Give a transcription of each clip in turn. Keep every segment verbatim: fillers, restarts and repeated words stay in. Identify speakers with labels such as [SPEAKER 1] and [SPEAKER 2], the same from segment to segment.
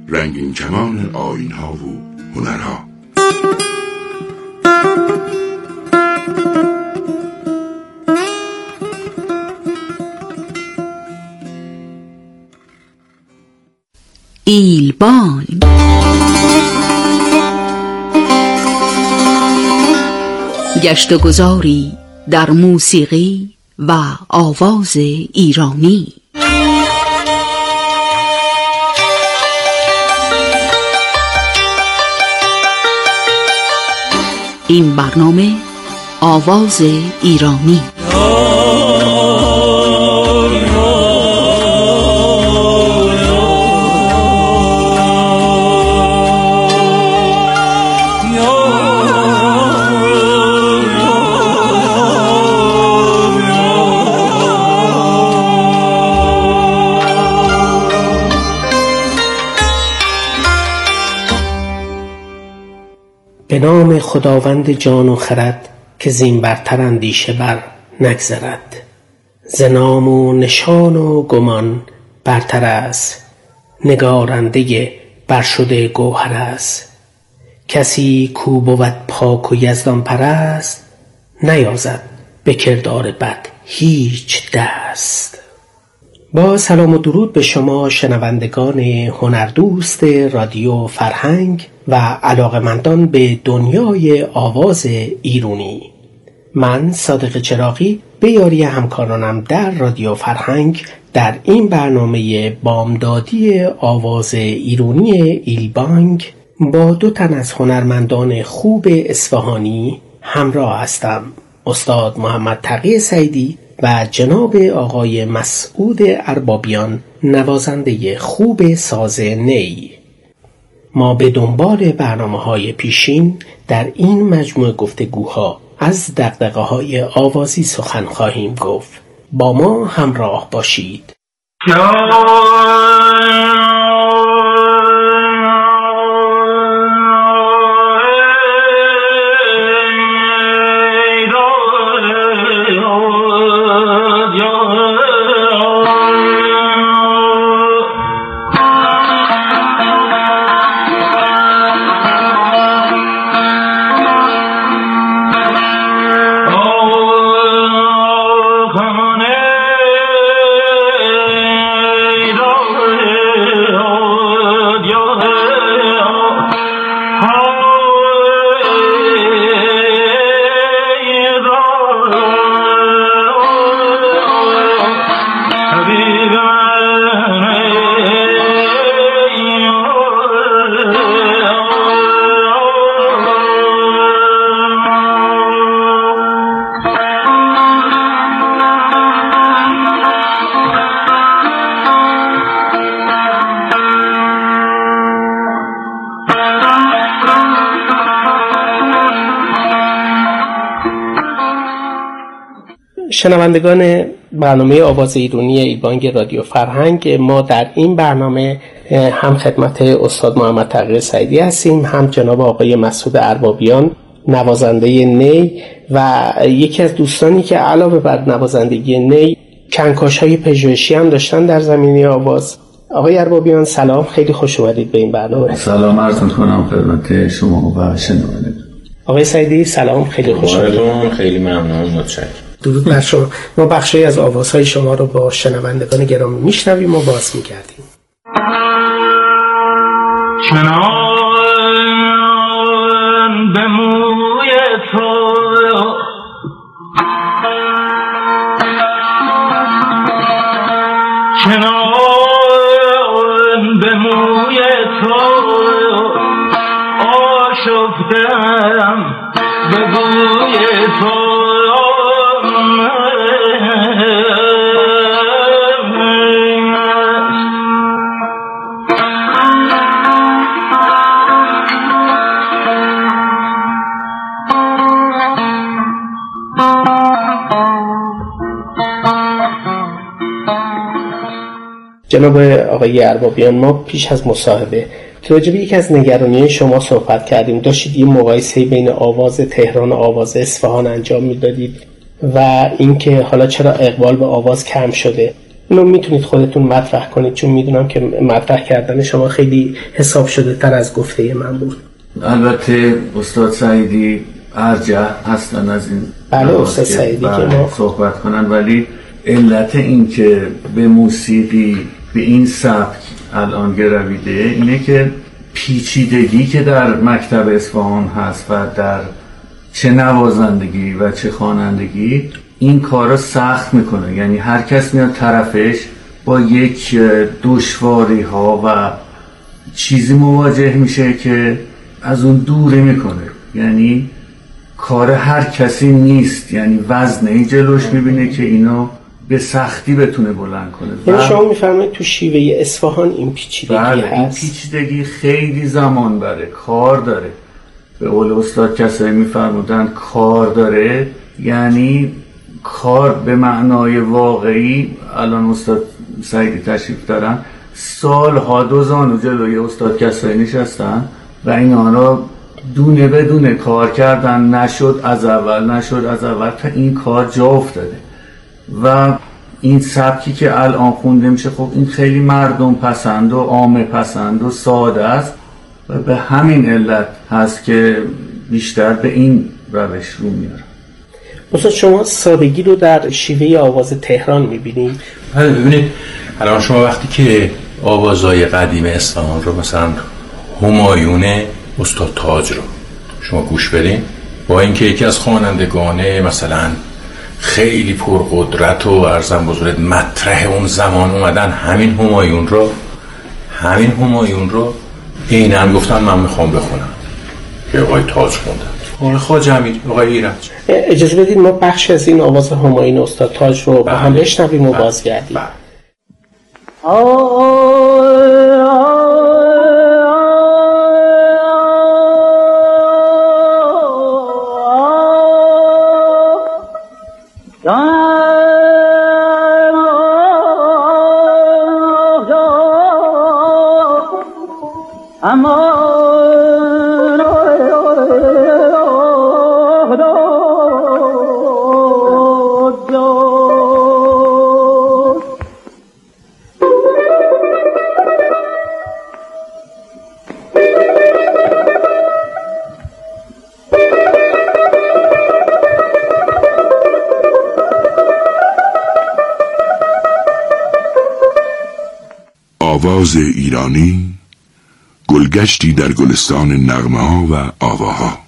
[SPEAKER 1] رنگین کمان آیین‌ها و هنرها.
[SPEAKER 2] ایلبان گشت و گذاری در موسیقی و آواز ایرانی. این برنامه آواز ایرانی.
[SPEAKER 3] به نام خداوند جان و خرد که زین برتر اندیشه بر نگذرد. ز نام و نشان و گمان برتر است، نگارنده برشده گوهر است. کسی کو بود پاک و یزدان پرست، نیازد به کردار بد هیچ دست. با سلام و درود به شما شنوندگان هنردوست رادیو فرهنگ و علاقمندان به دنیای آواز ایرانی. من صادق چراغی به یاری همکارانم در رادیو فرهنگ در این برنامه بامدادی آواز ایرانی ایلبانگ با دو تن از هنرمندان خوب اصفهانی همراه هستم. استاد محمد تقی سعیدی و جناب آقای مسعود اربابیان، نوازنده خوب ساز نی. ما به دنبال برنامه‌های پیشین در این مجموعه گفتگوها از دغدغه‌های آوازی سخن خواهیم گفت. با ما همراه باشید. شنوندگان برنامه آواز ایرانی ایلبانگ رادیو فرهنگ، ما در این برنامه هم خدمت استاد محمد تقی سعیدی هستیم، هم جناب آقای مسعود اربابیان، نوازنده نی و یکی از دوستانی که علاوه بر نوازندگی نی کنکاش‌های پژوهشی هم داشتن در زمینه آواز. آقای اربابیان سلام، خیلی خوش اومدید به این برنامه.
[SPEAKER 4] سلام عرض می‌کنم خدمت شما و شنوندگان.
[SPEAKER 3] آقای سعیدی سلام، خیلی خوش اومدید.
[SPEAKER 5] خیلی ممنون، متشکرم.
[SPEAKER 3] درود بر شما. ما بخشی از آوازهای شما رو با شنوندگان گرامی میشنویم و باز میگردیم.
[SPEAKER 6] چنان به موی تو چنان به موی تو آشفتم به بوی تو
[SPEAKER 3] جناب آقای اربابیان، ما پیش از مصاحبه راجع به یکی از نگرانی شما صحبت کردیم. داشتید یه مقایسه بین آواز تهران و آواز اصفهان انجام میدادید و اینکه حالا چرا اقبال به آواز کم شده. اینو میتونید خودتون مطرح کنید، چون میدونم که مطرح کردن شما خیلی حساب شده تر از گفته من بود.
[SPEAKER 4] البته استاد سعیدی ارجح هستن از این
[SPEAKER 3] بله استاد سعیدی که ما
[SPEAKER 4] صحبت کنن، ولی علت این که به موسیقی به این سبک الان گرویده اینه که پیچیدگی که در مکتب اصفهان هست و در چه نوازندگی و چه خوانندگی این کارا سخت میکنه. یعنی هر کس میاد طرفش با یک دشواری ها و چیزی مواجه میشه که از اون دوری میکنه. یعنی کار هر کسی نیست، یعنی وزنه‌ای جلوش میبینه که اینو به سختی بتونه بلند کنه.
[SPEAKER 3] یعنی شما میفرمایید تو شیوه اصفهان این پیچیدگی
[SPEAKER 4] بله
[SPEAKER 3] هست؟
[SPEAKER 4] این پیچیدگی خیلی زمان بره، کار داره. به قول استاد کسایی میفرمودن کار داره، یعنی کار به معنای واقعی. الان استاد سعیدی تشریف دارن، سالها دو زانو جلوی استاد کسایی نشستن و این آنها دونه بدونه کار کردن، نشد از اول نشد از اول تا این کار جا افتاده. و این سبکی که الان خونده میشه خب این خیلی مردم پسند و عامه پسند و ساده است و به همین علت هست که بیشتر به این روش رو میاره.
[SPEAKER 3] مثلا شما سادگی رو در شیوه آواز تهران میبینید؟
[SPEAKER 5] بله ببینید الان شما وقتی که آوازهای قدیم اصفهان رو مثلا همایون استاد تاج رو شما گوش بدین، با اینکه یکی از خوانندگان مثلا خیلی پرقدرت و عرضم بزرگت مطرح اون زمان اومدن همین همایون رو همین همایون رو اینم گفتن من میخوام بخونم که آقای تاج خوندن، آقای خواجه امیر، آقای ایرج.
[SPEAKER 3] اجازه بدید ما بخش از این آواز همایون استاد تاج رو با هم بشنویم و بازگردیم.
[SPEAKER 1] آواز ایرانی، گلگشتی در گلستان نغمه ها و آواها.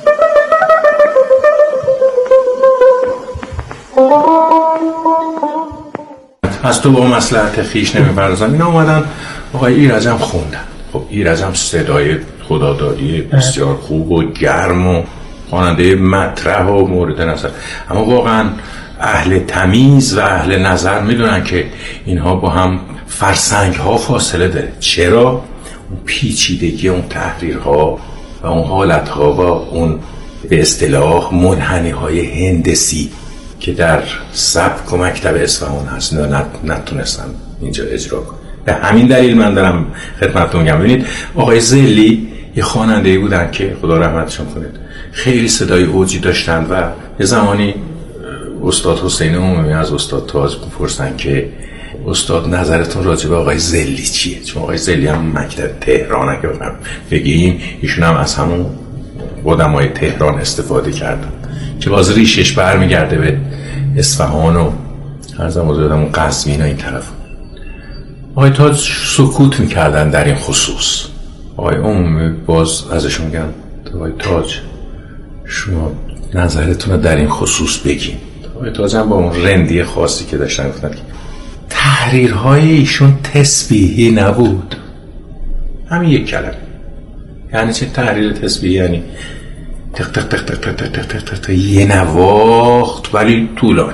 [SPEAKER 5] از تو با مصلحت خیش نمی‌پردازم. اینا اومدن آقای ایرج هم خوندن. خب ایرج هم صدای خدادادی بسیار خوب و گرم و خواننده مطرح و مورد نظر، اما واقعا اهل تمیز و اهل نظر میدونن که اینها با هم فرسنگ ها فاصله داره. چرا؟ اون پیچیدگی اون تحریرها و اون حالت ها و اون به اصطلاح منحنی های هندسی که در سبک و مکتب اصفهان هست نتونستن اینجا اجرا کنن. به همین دلیل من دارم خدمتتون میگم. ببینید آقای زلی یه خواننده‌ای بودن که خدا رحمتشون کنه، خیلی صدای اوجی داشتن و یه زمانی استاد حسین عمومی از استاد تاج می‌پرسن که استاد نظرتون راجع به آقای زلی چیه؟ چون آقای زلی هم مکتب تهران اگه بگیم ایشون هم از همون قدمای تهران استفاده کردن که باز ریشش برمیگرده به اصفهان و عرضم بزرگم اون قزوین و این طرف. آقای تاج سکوت میکردن در این خصوص. آقای عمومی باز ازشون میگن آقای تاج شما نظرتون رو در این خصوص بگین. آقای تاج هم با اون رندی خاصی که داشتن گفتن که تحریرهای ایشون تسبیحی نبود. همین یک کلمه. یعنی چه تحریر تسبیحی؟ یعنی تق تق تق تق تق تق تق تق تق یه نواخت ولی طولانی،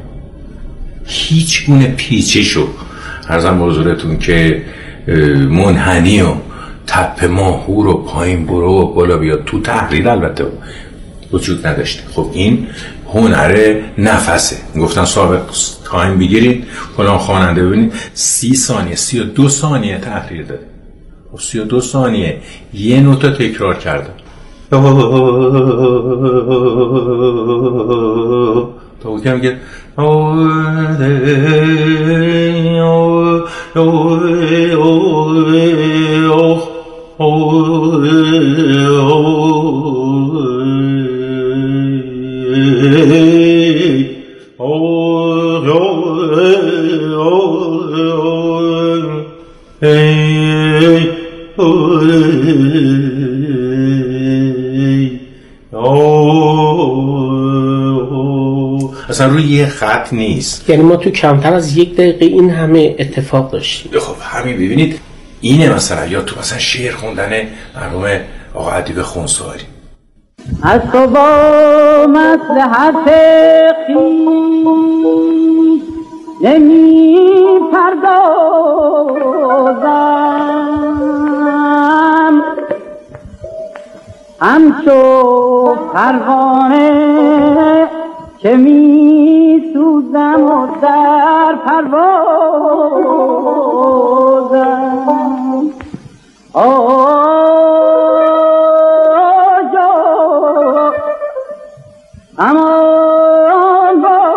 [SPEAKER 5] هیچ گونه پیچشو عرضم به حضورتون که منحنی و تپ ماهور و پایین برو و بالا بیاد تو تحریر البته وجود نداشته. خب این هنر نفسه. گفتن سابق تایم بگیرید فلان خواننده ببینید سی ثانیه سی و دو ثانیه تحریر داده. خب سی و دو ثانیه یه نوتا تکرار کردن تاوتی هم میگه اصلا روی یه خط نیست.
[SPEAKER 3] یعنی ما تو کمتر از یک دقیقه این همه اتفاق داشتیم.
[SPEAKER 5] خب همین ببینید اینه مثلا، یا تو مثلا شعر خوندن مرحوم آقا ادیب خونساری.
[SPEAKER 7] از تو با مصلحت خویش نمی پردازم، همچو پروانه که می سوزم و در پروازم. آجا امان با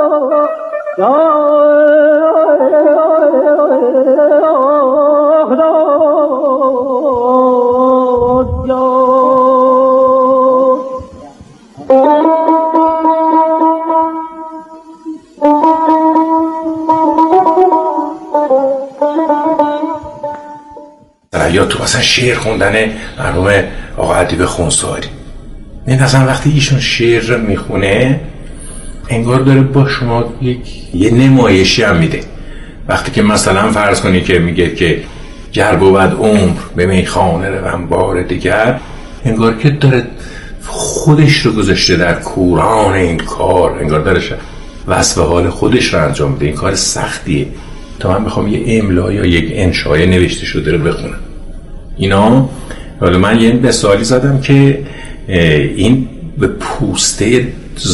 [SPEAKER 5] یا تو مثلا شعر خوندن مرحوم آقا ادیب خونساری. این اصلا وقتی ایشون شعر رو میخونه انگار داره با شما یک یه نمایشی هم میده. وقتی که مثلا فرض کنی که میگه که گر بود عمر به میخانه روم بار دیگر، انگار که داره خودش رو گذاشته در کوران این کار، انگار داره وصف حال خودش رو انجام میده. این کار سختیه تا من بخوام یه املا یا یک انشای نوشته شده رو بخونم. اینا حالا من یه مثالی زدم که این به پوسته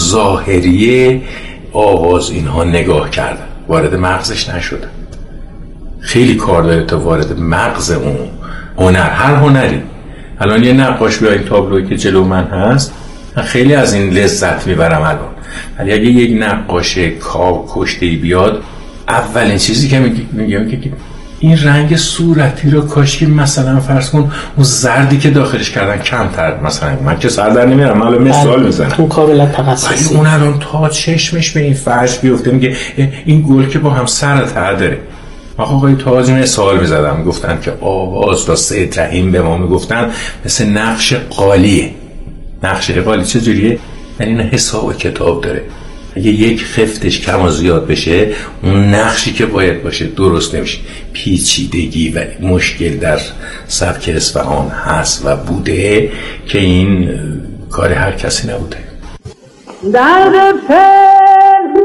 [SPEAKER 5] ظاهری آواز اینها نگاه کردن، وارد مغزش نشدن. خیلی کار داره تا وارد مغز اون هنر، هر هنری. الان یه نقاش بیا این تابلویی که جلو من هست، من خیلی از این لذت میبرم الان. ولی اگه یک نقاش کاو کشته‌ای بیاد، اولین چیزی که میگه میگه که این رنگ صورتی رو کاش که مثلا فرض کن اون زردی که داخلش کردن کمتر، مثلا من که سر در نمیارم، من مثال میزنم،
[SPEAKER 3] تو کاملا تخصصی.
[SPEAKER 5] ولی اون الان تا چشمش به این فرش بیفته میگه این گل که با هم سر ته داره. آقای تازی مثال میزدم، گفتن که آواز را سید رحیم به ما میگفتن مثل نقش قالیه. نقش قالی چجوریه؟ یعنی این حساب کتاب داره. اگه یک خفتش کم و زیاد بشه، اون نقشی که باید باشه درست نمیشه. پیچیدگی و مشکل در سبک اصفهان هست و بوده که این کار هر کسی نبوده.
[SPEAKER 7] درد پنهان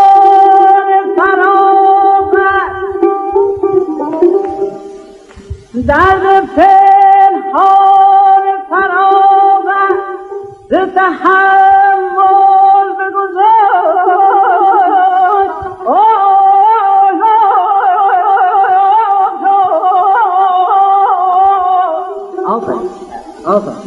[SPEAKER 7] فراغت، درد پنهان فراغت ز تحول بگذار. آفرین آفرین.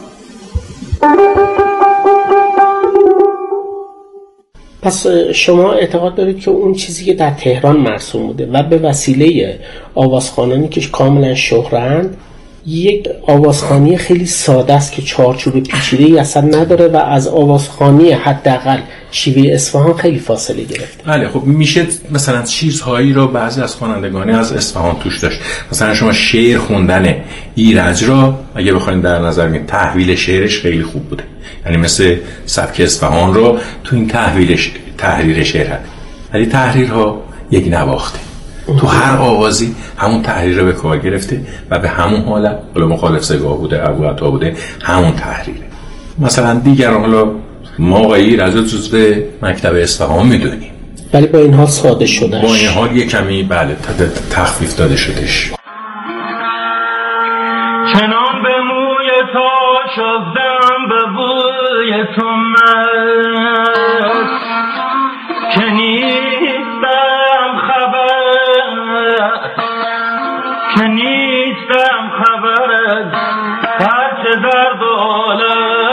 [SPEAKER 3] پس شما اعتقاد دارید که اون چیزی که در تهران مرسوم بوده و به وسیله آوازخوانانی که کاملا شهرند، یک آوازخوانی خیلی ساده است که چارچوب پیچیده‌ای اصلا نداره و از آوازخوانی حداقل شیوه اصفهان خیلی فاصله گرفته.
[SPEAKER 5] بله خب میشه مثلا چیزهایی رو بعضی از خوانندگان از اصفهان توش داشت. مثلا شما شعر خوندن ایرج را اگه بخواید در نظر بگیرید، تحویل شعرش خیلی خوب بوده. یعنی مثل سبک اصفهان رو تو این تحویلش تحریر شعر هست، ولی تحریرها یک نواخته. تو هر آوازی همون تحریر رو به کار گرفته و به همون حالت، حالا مخالف سگاه بوده، ابو عطا بوده، همون تحریره. مثلا دیگر حالا ما آقای ایرج جزو مکتب اصفهان میدونیم،
[SPEAKER 3] ولی با این حال ساده شدهش،
[SPEAKER 5] با این حال یک کمی بله تخفیف داده شدهش.
[SPEAKER 6] چنان به موی تو شدم به بوی تو مست که نیستم خبر، که نیستم خبر هرچه درد و عالم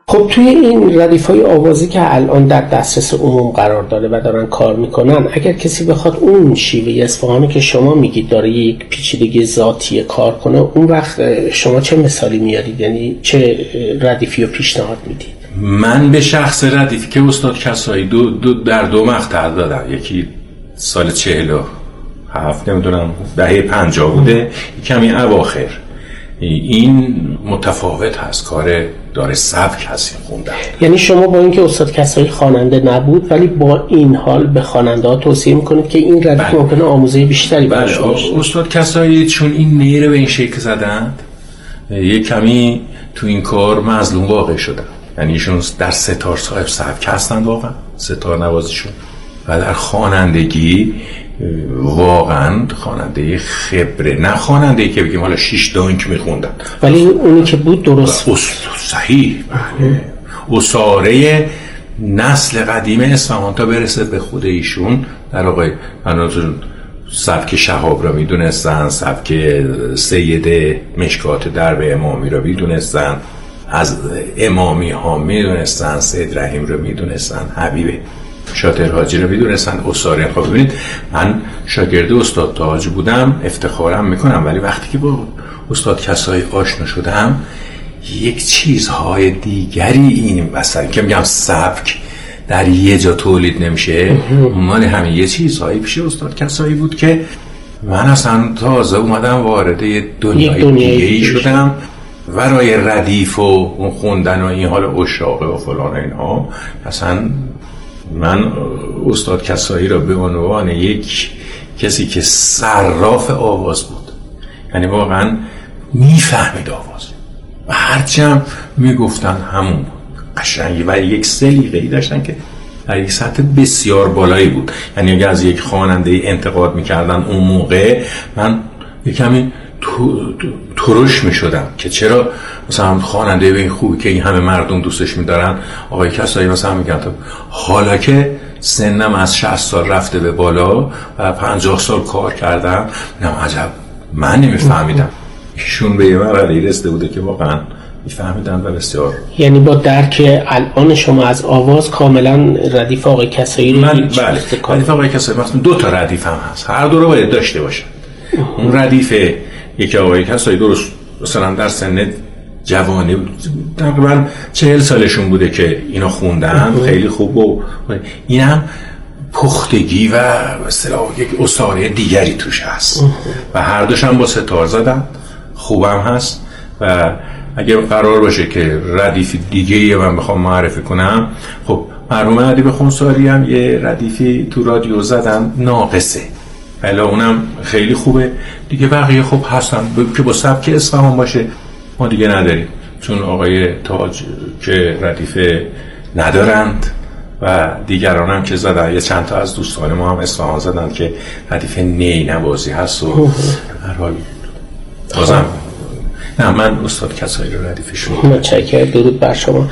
[SPEAKER 3] خب توی این ردیف‌های آوازی که الان در دسترس عموم قرار داره و دارن کار میکنن، اگر کسی بخواد اون شیوه اصفهانی که شما میگید داره یک پیچیدگی ذاتی کار کنه، اون وقت شما چه مثالی میارید؟ یعنی چه ردیفی رو پیشنهاد میدید؟
[SPEAKER 5] من به شخص ردیفی که استاد کسایی دو, دو در دو مقطع دادم، یکی سال چهل و هفت نمیدونم دهه پنجاه بوده، کمی اواخر. این متفاوت هست، کار داره سبک هست خوندن.
[SPEAKER 3] یعنی شما با اینکه استاد کسایی خواننده نبود ولی با این حال به خواننده ها توصیه میکنید که این ردیف بله. ممکنه آموزه بیشتری براش باشه.
[SPEAKER 5] استاد کسایی چون این نیره به این شکل زدند، یک کمی تو این کار مظلوم واقع شدن. یعنی ایشون در ستار صاحب سبک هستند واقعا، ستار نوازیشون، و در خوانندگی واقعا خواننده خبره، نه خواننده که بگیم حالا شش دانک میخوندن،
[SPEAKER 3] ولی اونی که بود درست
[SPEAKER 5] بود، صحیح. اساره نسل قدیم اصفهان تا برسه به خود ایشون، در آقای مناظر سبک شهاب را میدونستن، سبک سید مشکات درب امامی را میدونستن، از امامی ها میدونستن، سید رحیم را میدونستن، حبیب شاطر حاجی رو میدونستن، اساره. خب ببینید من شاگرد استاد تاج بودم، افتخارم میکنم، ولی وقتی که با استاد کسایی آشنا شدم یک چیزهای دیگری این مثلا که میگم سبک در یه جا تولید نمیشه، مال همین یه چیزهایی پیش استاد کسایی بود که من اصلا تازه اومدم وارد یه دنیای دیگه‌ای شدم. ورای ردیف و خوندن و این حال اشاقه و فلان اینها، اصلا من استاد کسایی را به عنوان یک کسی که صراف آواز بود، یعنی واقعا میفهمید آواز و هرچی هم میگفتن همون قشنگی و یک سلیقه‌ای داشتن که در یک سطح بسیار بالایی بود. یعنی اگه از یک خواننده انتقاد میکردن اون موقع، من یکمی ترش می شدم که چرا مثلا خواننده به این خوبی که این همه مردم دوستش می دارن آقای کسایی مثلا می گن حالا که سنم از شصت سال رفته به بالا و پنجاه سال کار کردم، نه عجب من نمی فهمیدم. ایشون به یه مرحله رسیده بوده که واقعا می فهمیدن و بسیار،
[SPEAKER 3] یعنی با درک الان شما از آواز کاملا ردیف آقای کسایی رو
[SPEAKER 5] من بله ردیف آقای کسایی مثلا دو تا ردیف هم هست، هر دو رو باید داشته باشن. اون ردیف یکی آقای کسایی درست مثلا در سن جوانی تقریبا چهل سالشون بوده که اینا خوندن، خیلی خوب، و اینم پختگی و مثلا یک اساره دیگری توش هست و هر دوش هم با ستار زدن، خوبم هست. و اگر قرار باشه که ردیف دیگه‌ای من بخوام معرفی کنم، خب مرحوم ادیب خونساری هم یه ردیفی تو رادیو زدن، ناقصه، بله اونم خیلی خوبه دیگه. بقیه خب هستن که با سبک اصفهان باشه ما دیگه نداریم، چون آقای تاج که ردیفه ندارند و دیگران هم که زدن، یه چند تا از دوستان ما هم اصفهان زدن که ردیف نی نوازی هست و هر حال بازم نه من استاد کسایی رو ردیفشون
[SPEAKER 3] متشکرم. درود بر شما.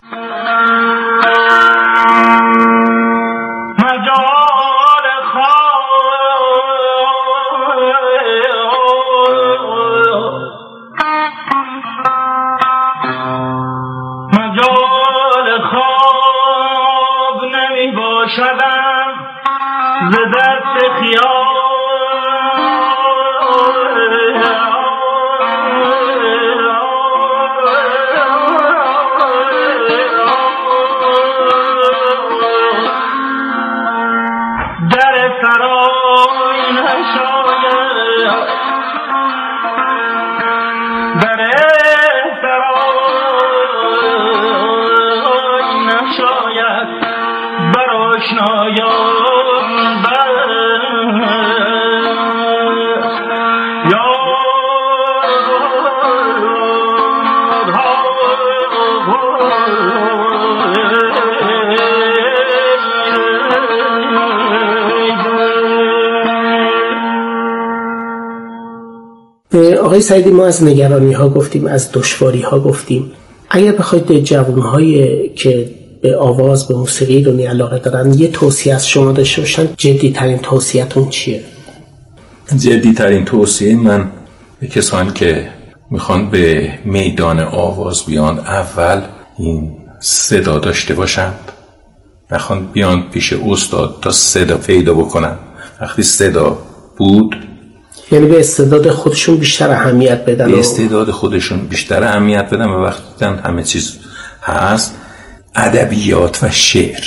[SPEAKER 3] آقای سعیدی، ما از نگرانی ها گفتیم، از دشواری ها گفتیم. اگر بخواید جوانهایی که به آواز، به موسیقی رو علاقه دارن یه توصیه از شما داشته باشن، جدی ترین توصیه‌تون چیه؟
[SPEAKER 5] جدی ترین توصیه من به کسانی که میخوان به میدان آواز بیان، اول این صدا داشته باشند، نخوان بیان پیش استاد تا صدا پیدا بکنن. وقتی صدا بود،
[SPEAKER 3] یعنی به استعداد خودشون بیشتر اهمیت بدن،
[SPEAKER 5] به استعداد خودشون بیشتر اهمیت بدن و وقتی دیدن همه چیز هست، ادبیات و شعر.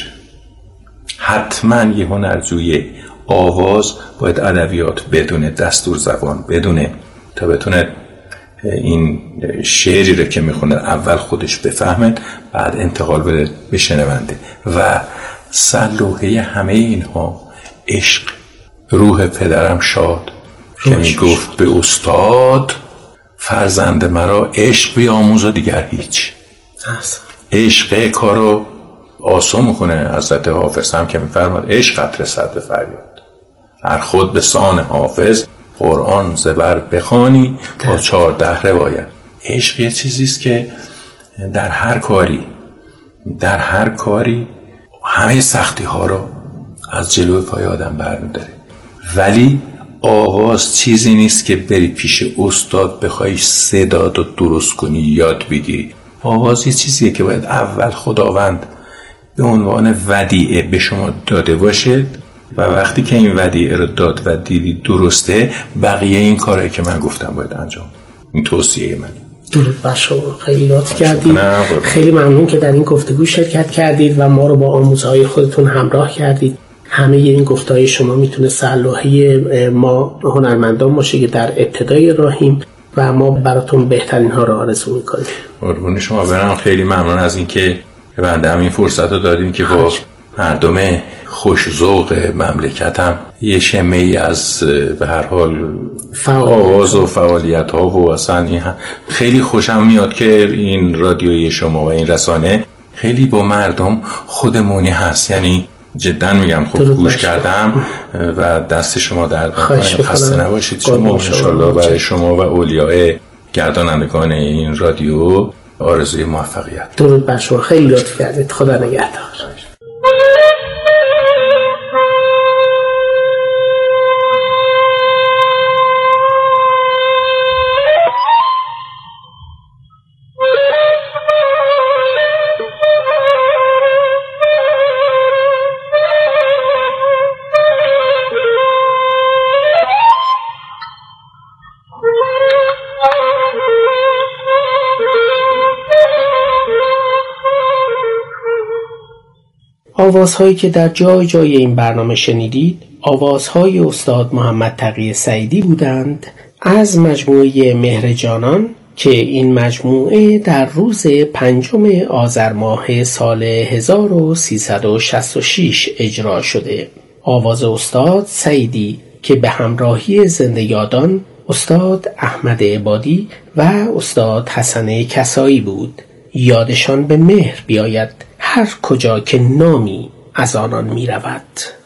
[SPEAKER 5] حتما یه هنرجوی آواز باید ادبیات بدونه، دستور زبان بدونه تا بتونه این شعری رو که میخونه اول خودش بفهمه، بعد انتقال بده به شنونده. و سلوحه همه اینها عشق. روح پدرم شاد که میگفت به استاد، فرزند مرا عشق بیاموز و دیگر هیچ. عشق کارو آسان میکنه. حضرت حافظ هم که میفرماد عشق قطره صد به فریاد، هر خود به سان حافظ قرآن زبر بخوانی تا چهارده روایت. عشق یه چیزیست که در هر کاری در هر کاری همه سختی ها رو از جلوی پای آدم برمی‌داره. ولی آواز چیزی نیست که بری پیش استاد بخوای صدا رو درست کنی، یاد بگیری. آواز یه چیزیه که باید اول خداوند به عنوان ودیعه به شما داده باشه و وقتی که این ودیعه رو داد و دیدی درسته، بقیه این کارهایی که من گفتم باید انجام. این توصیه من.
[SPEAKER 3] درود بر شما. خیلی لطف کردید. خیلی ممنون که در این گفتگو شرکت کردید و ما رو با آموزهای خودتون همراه کردید. همه این گفتهای شما میتونه سلوحه ما هنرمندان باشه که در ابتدای راهیم و ما براتون بهترین ها رو آرزو میکنیم.
[SPEAKER 5] قربون شما برم. خیلی ممنون از این که بنده هم این فرصت رو دادین که با مردم خوش‌ذوق مملکتم یه شمه ای از به هر حال آواز و فعالیت ها و اصلا این خیلی خوشم میاد که این رادیوی شما و این رسانه خیلی با مردم خودمونی هست. یعنی جدا میگم خوب گوش کردم و دست شما در نکنه. خسته نباشید شما. انشالله برای شما و اولیاء گردانندگان این رادیو آرزوی موفقیت.
[SPEAKER 3] درود بر شما. خیلی لطف کردید. خدا نگهدار. آوازهایی که در جای جای این برنامه شنیدید آوازهای استاد محمد تقی سعیدی بودند از مجموعه مهر جانان که این مجموعه در روز پنجم آذر ماه سال هزار و سیصد و شصت و شش اجرا شده. آواز استاد سعیدی که به همراهی زنده یادان استاد احمد عبادی و استاد حسن کسایی بود. یادشان به مهر بیاید هر کجا که نامی از آنان می رود.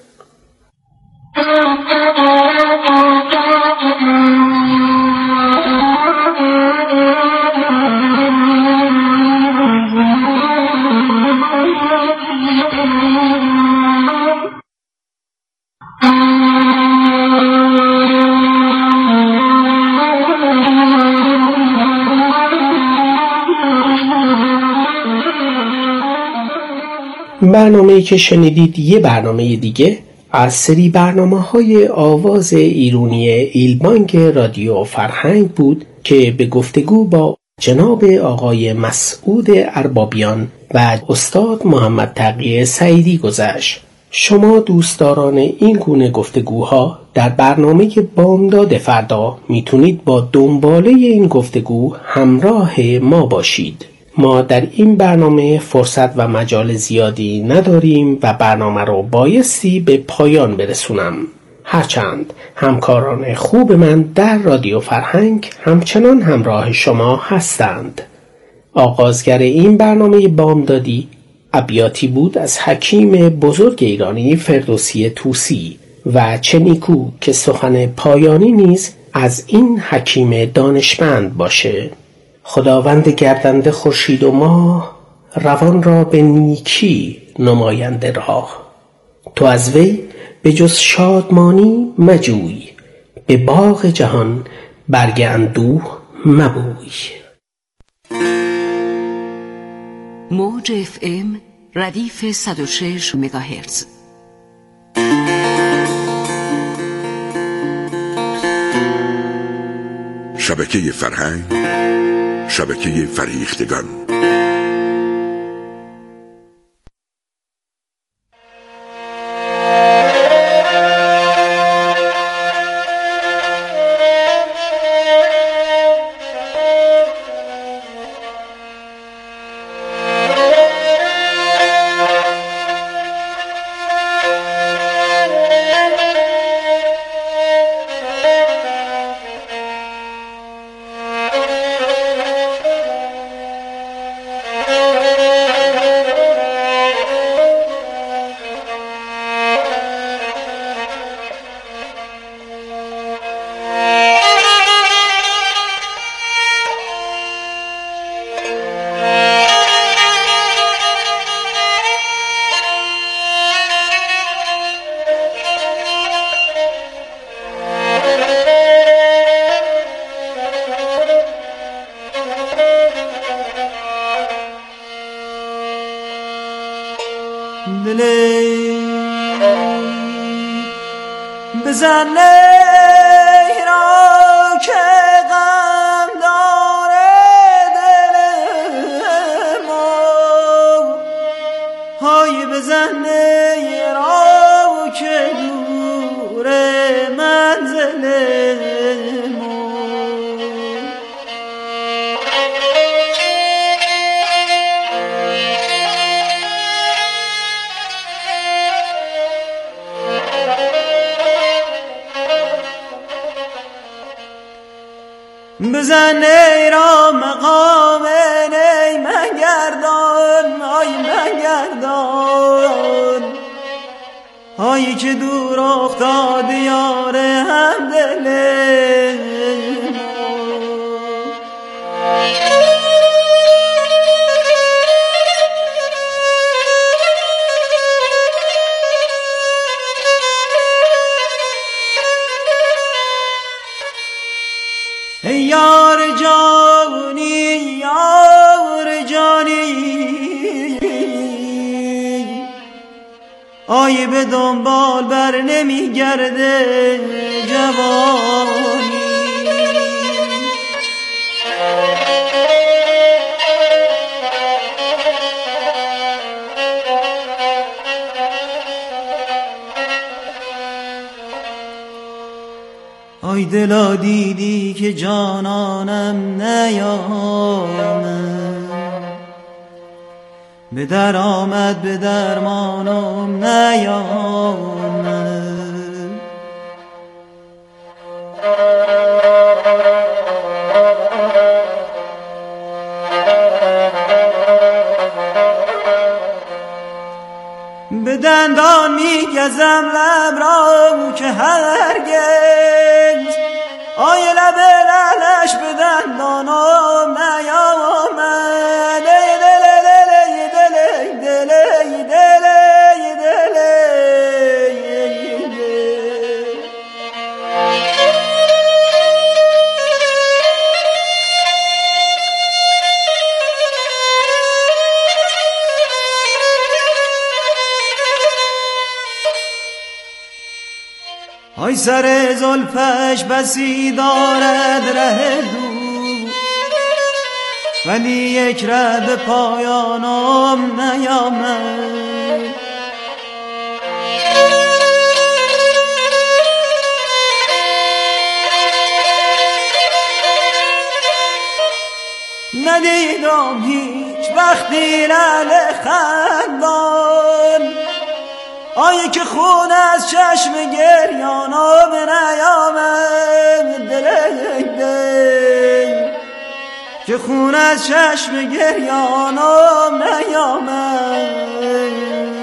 [SPEAKER 3] برنامه‌ای که شنیدید یه برنامه دیگه از سری برنامه‌های آواز ایرانی ایلبانک رادیو فرهنگ بود که به گفتگو با جناب آقای مسعود اربابیان و استاد محمد تقی سعیدی گذشت. شما دوستداران این گونه گفتگوها در برنامه بامداد فردا میتونید با دنباله این گفتگو همراه ما باشید. ما در این برنامه فرصت و مجال زیادی نداریم و برنامه رو بایستی به پایان برسونم. هرچند همکاران خوب من در رادیو فرهنگ همچنان همراه شما هستند. آغازگر این برنامه بامدادی ابیاتی بود از حکیم بزرگ ایرانی فردوسی طوسی و چه نیکو که سخن پایانی نیز از این حکیم دانشمند باشه. خداوند گردنده خورشید و ماه روان را به نیکی نماینده راه. تو از وی به جز شادمانی مجوی، به باغ جهان برگ اندوه مبوی.
[SPEAKER 2] موج اف ام ردیف صد و شش مگاهرتز.
[SPEAKER 1] شبکه فرهنگ، شبکه فریختگان.
[SPEAKER 8] بزن را که غم داره دل ما، های بزن را که دور منزل ما. بزن ای را مقام ای من گردان، آی من گردان، آیی که دور افتاد یار هم دل یار جانی، یار جانی، آی به دنبال بر نمی گرده جوانی. آی دلا دیدی که جانانم نیامد، به در آمد به درمانم نیامد. به دندان میگزم لب را که هرگز آی لب لالش به دندانم نیامد. دل دل دل دل دل دل آی سر زلفش بسی دارد ره دور، ولی یک ره به پایانم نیامد. ندیدم هیچ وقتی لعل خندان، آیه که خون از چشم گریانم نیامد. دل دل که خون از چشم گریانم نیامد.